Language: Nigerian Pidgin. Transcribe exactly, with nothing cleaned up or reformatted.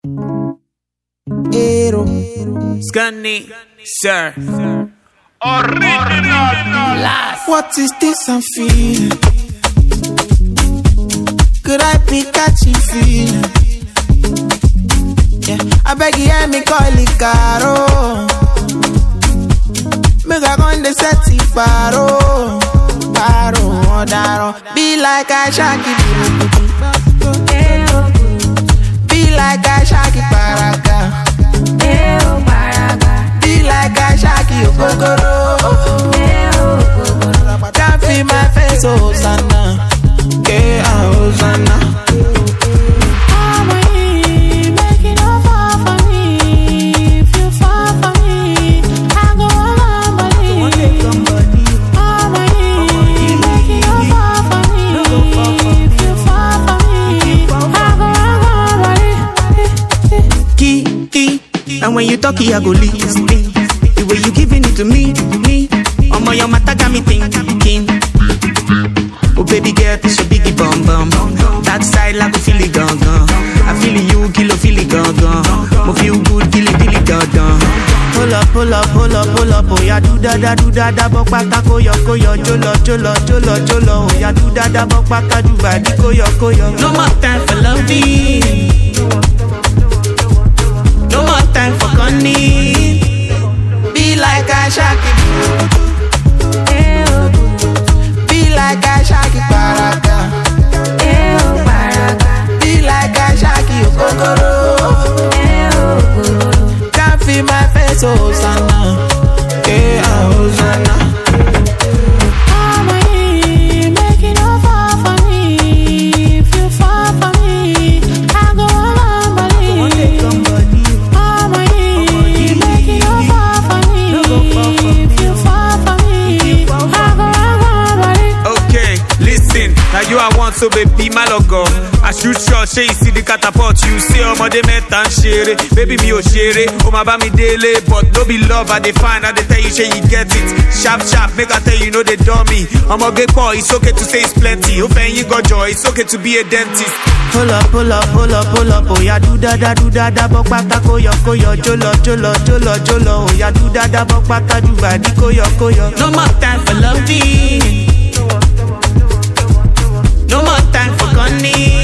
Ero Scunny, sir. Original. What is this I'm feeling? Could I be catching feeling? Yeah, I beg you hear me call it caro. Make I go in the set it paro. Paro, daro. Be like I shaki. Be like I shaki paraga. Be like I shaki okokoro. Can't feel my face, Hosanna. Yeah, Hosanna. And when you talk, I go listen. The way you giving it to me, me. Oh my, your matter got me thinking. Oh baby girl, this your biggie bum bum. That side like I feel it gone gone. I feel it you, kill it, feel it gone gone. Mo feel good, kill it, kill it gone gone. Pull up, pull up, pull up, pull up. Oh ya do da da do da da bok pata koyo koyo. Jolo jolo jolo jolo. Oh ya do da da bok pata do badi koyo koyo. No more time for loving. No more time for cunning. Be like I shaki. Be like I shaki paraga. Be like I shaki okokoro. Can't feel my face, Hosanna. Yeah, Hosanna. Now you I want so baby my logo. I shoot shot, say you see the catapult. You say oh my de metan share. Baby me oh share. Oh my ba me daily, but no be love. I define. I they tell you say you get it. Sharp sharp, make I tell you know they dummy. I'm a get call. It's okay to say it's plenty. Open you got joy. It's okay to be a dentist. Pull up, pull up, pull up, pull up. Oh ya do da da do da da bok pata koyo koyo. Jolo jolo jolo jolo. Oh ya do da da bok pata do badi koyo koyo. No more time for loving. No more time for cunning.